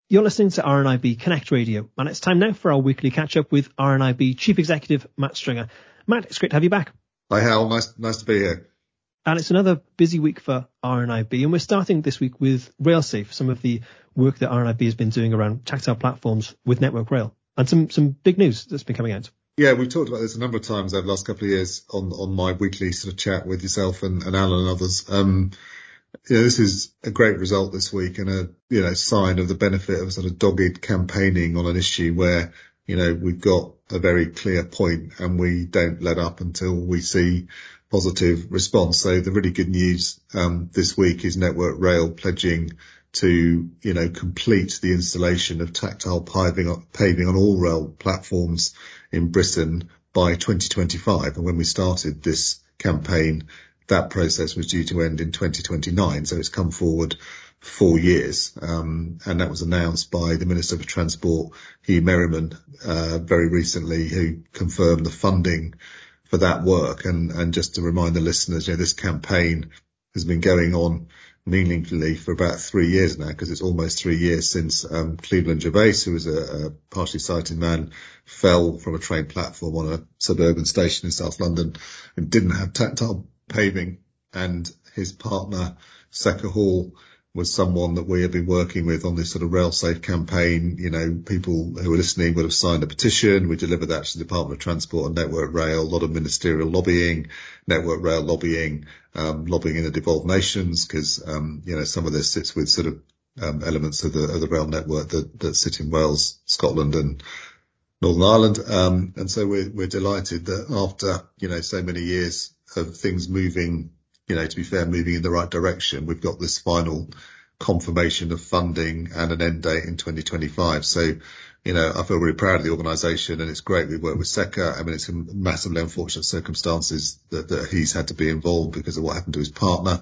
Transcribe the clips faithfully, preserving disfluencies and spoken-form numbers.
You're listening to R N I B Connect Radio, and it's time now for our weekly catch-up with R N I B Chief Executive Matt Stringer. Matt, it's great to have you back. Hi, Hal. Nice, nice to be here. And it's another busy week for R N I B, and we're starting this week with RailSafe, some of the work that R N I B has been doing around tactile platforms with Network Rail, and some, some big news that's been coming out. Yeah, we've talked about this a number of times over the last couple of years on, on my weekly sort of chat with yourself and, and Alan and others. Um, you know, this is a great result this week and a, you know, sign of the benefit of sort of dogged campaigning on an issue where, you know, we've got a very clear point and we don't let up until we see positive response. So the really good news, um, this week is Network Rail pledging to, you know, complete the installation of tactile paving, paving on all rail platforms in Britain by twenty twenty-five. And when we started this campaign, that process was due to end in twenty twenty-nine. So it's come forward four years. Um, and that was announced by the Minister for Transport, Hugh Merriman, uh, very recently, who confirmed the funding for that work. And, and just to remind the listeners, you know, this campaign has been going on meaningfully for about three years now, because it's almost three years since um, Cleveland Gervais, who was a, a partially sighted man, fell from a train platform on a suburban station in South London and didn't have tactile paving. And his partner, Secker Hall, was someone that we have been working with on this sort of RailSafe campaign. You know, people who are listening would have signed a petition. We delivered that to the Department of Transport and Network Rail, a lot of ministerial lobbying, Network Rail lobbying, um, lobbying in the devolved nations, because, um, you know, some of this sits with sort of, um, elements of the, of the rail network that, that sit in Wales, Scotland and Northern Ireland. Um, and so we're, we're delighted that after, you know, so many years of things moving, you know, to be fair, moving in the right direction, we've got this final confirmation of funding and an end date in twenty twenty-five. So, you know, I feel really proud of the organisation, and it's great we work with Secker. I mean, it's massively unfortunate circumstances that, that he's had to be involved because of what happened to his partner.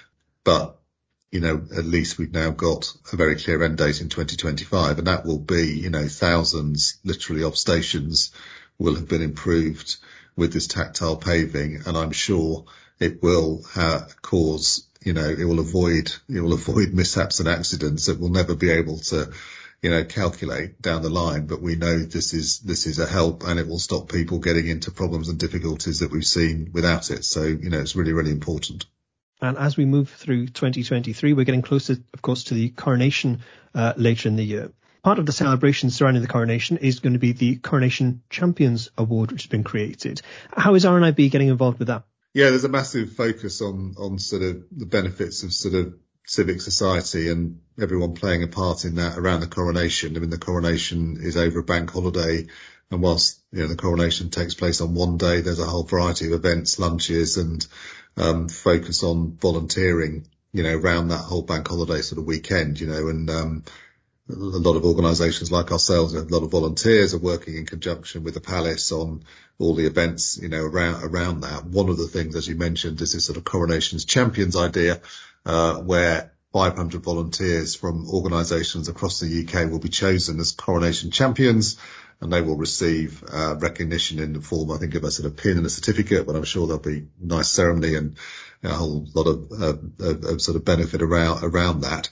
But, you know, at least we've now got a very clear end date in twenty twenty-five, and that will be, you know, thousands literally of stations will have been improved with this tactile paving. And I'm sure it will uh, cause, you know, it will avoid, it will avoid mishaps and accidents that we'll never be able to, you know, calculate down the line. But we know this is, this is a help, and it will stop people getting into problems and difficulties that we've seen without it. So, you know, it's really, really important. And as we move through twenty twenty-three, we're getting closer, of course, to the coronation uh, later in the year. Part of the celebration surrounding the coronation is going to be the Coronation Champions Award, which has been created. How is R N I B getting involved with that? Yeah, there's a massive focus on, on sort of the benefits of sort of civic society and everyone playing a part in that around the coronation. I mean, the coronation is over a bank holiday, and whilst, you know, the coronation takes place on one day, there's a whole variety of events, lunches and, um, focus on volunteering, you know, around that whole bank holiday sort of weekend, you know, and, um, a lot of organisations like ourselves, a lot of volunteers are working in conjunction with the Palace on all the events, you know, around, around that. One of the things, as you mentioned, is this sort of Coronations Champions idea, uh, where five hundred volunteers from organisations across the U K will be chosen as Coronation Champions, and they will receive, uh, recognition in the form, I think, of a sort of pin and a certificate, but I'm sure there'll be a nice ceremony and a whole lot of, uh, of, of sort of benefit around, around that.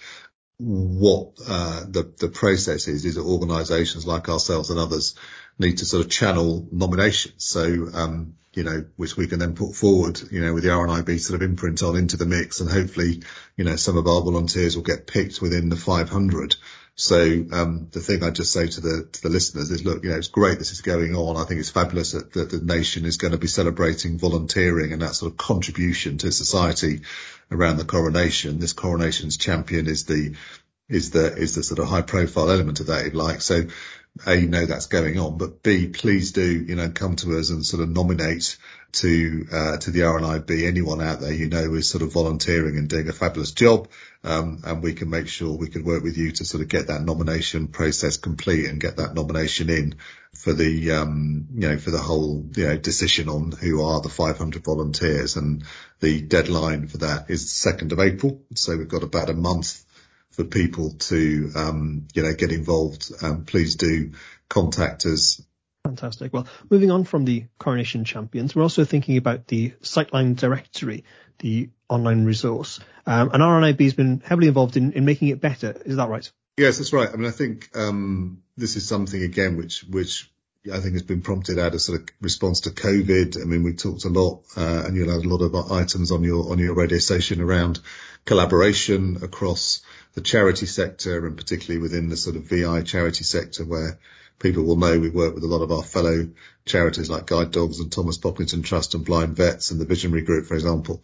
What uh, the the process is is that organisations like ourselves and others need to sort of channel nominations, so um, you know, which we can then put forward, you know, with the R N I B sort of imprint on into the mix, and hopefully, you know, some of our volunteers will get picked within the five hundred. So um, the thing I just say to the to the listeners is, look, you know, it's great this is going on. I think it's fabulous that, that the nation is going to be celebrating volunteering and that sort of contribution to society around the coronation. This Coronations Champion is the is the is the sort of high profile element of that, if you like. So A, you know that's going on, but B, please do, you know, come to us and sort of nominate to uh to the R N I B anyone out there you know is sort of volunteering and doing a fabulous job, um and we can make sure we can work with you to sort of get that nomination process complete and get that nomination in for the um you know for the whole you know decision on who are the five hundred volunteers. And the deadline for that is the second of April, so we've got about a month for people to um you know get involved. Um please do contact us. Fantastic. Well, moving on from the Coronation Champions, we're also thinking about the Sightline Directory, the online resource. Um, and R N I B has been heavily involved in, in making it better. Is that right? Yes, that's right. I mean, I think um, this is something, again, which which I think has been prompted out of sort of response to COVID. I mean, we talked a lot, uh, and you'll have a lot of items on your on your radio station around collaboration across the charity sector, and particularly within the sort of V I charity sector, where people will know we work with a lot of our fellow charities like Guide Dogs and Thomas Pocklington Trust and Blind Vets and the Visionary Group, for example.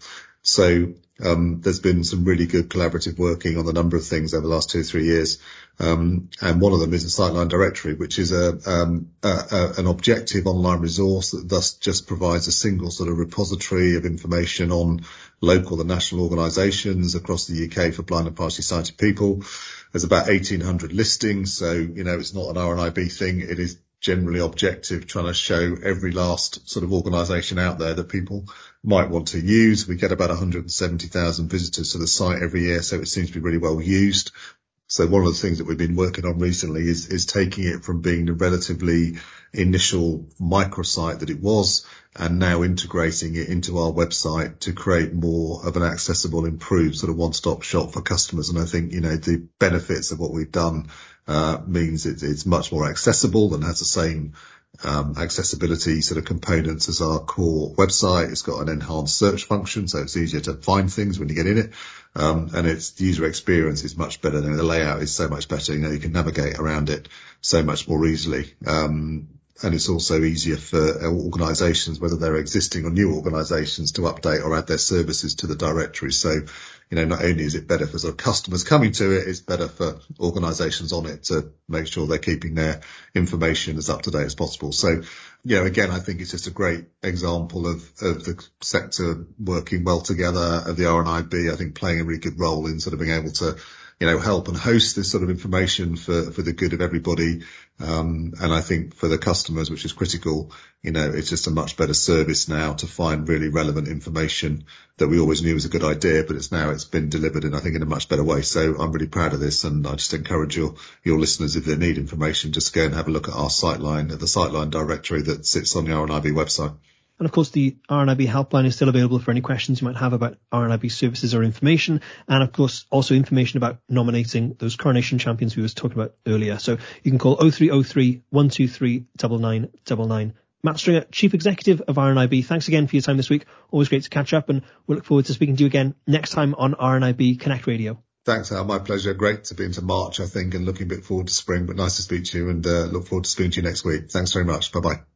So um, there's been some really good collaborative working on a number of things over the last two or three years. Um, and one of them is the Sightline Directory, which is a, um, a, a an objective online resource that thus just provides a single sort of repository of information on local and national organisations across the U K for blind and partially sighted people. There's about eighteen hundred listings, so, you know, it's not an R N I B thing. It is generally objective, trying to show every last sort of organisation out there that people might want to use. We get about one hundred seventy thousand visitors to the site every year, so it seems to be really well used. So one of the things that we've been working on recently is, is taking it from being the relatively initial microsite that it was, and now integrating it into our website to create more of an accessible, improved sort of one-stop shop for customers. And I think, you know, the benefits of what we've done uh means it, it's much more accessible and has the same um accessibility sort of components as our core website. It's got an enhanced search function, so it's easier to find things when you get in it. Um, and its the user experience is much better. The layout is so much better. You know, you can navigate around it so much more easily. Um, and it's also easier for organisations, whether they're existing or new organisations, to update or add their services to the directory. So, you know, not only is it better for sort of customers coming to it, it's better for organisations on it to make sure they're keeping their information as up to date as possible. So, you know, again, I think it's just a great example of, of the sector working well together, of the R N I B, I think, playing a really good role in sort of being able to, you know, help and host this sort of information for, for the good of everybody. Um, and I think for the customers, which is critical, you know, it's just a much better service now to find really relevant information that we always knew was a good idea, but it's now it's been delivered in, I think, in a much better way. So I'm really proud of this, and I just encourage your, your listeners, if they need information, just go and have a look at our Sightline, the Sightline directory that sits on the R N I B website. And of course, the R N I B helpline is still available for any questions you might have about R N I B services or information. And of course, also information about nominating those coronation champions we were talking about earlier. So you can call oh three oh three, one two three, nine nine nine nine. Matt Stringer, Chief Executive of R N I B, thanks again for your time this week. Always great to catch up, and we'll look forward to speaking to you again next time on R N I B Connect Radio. Thanks, Al. My pleasure. Great to be into March, I think, and looking a bit forward to spring, but nice to speak to you, and uh, look forward to speaking to you next week. Thanks very much. Bye-bye.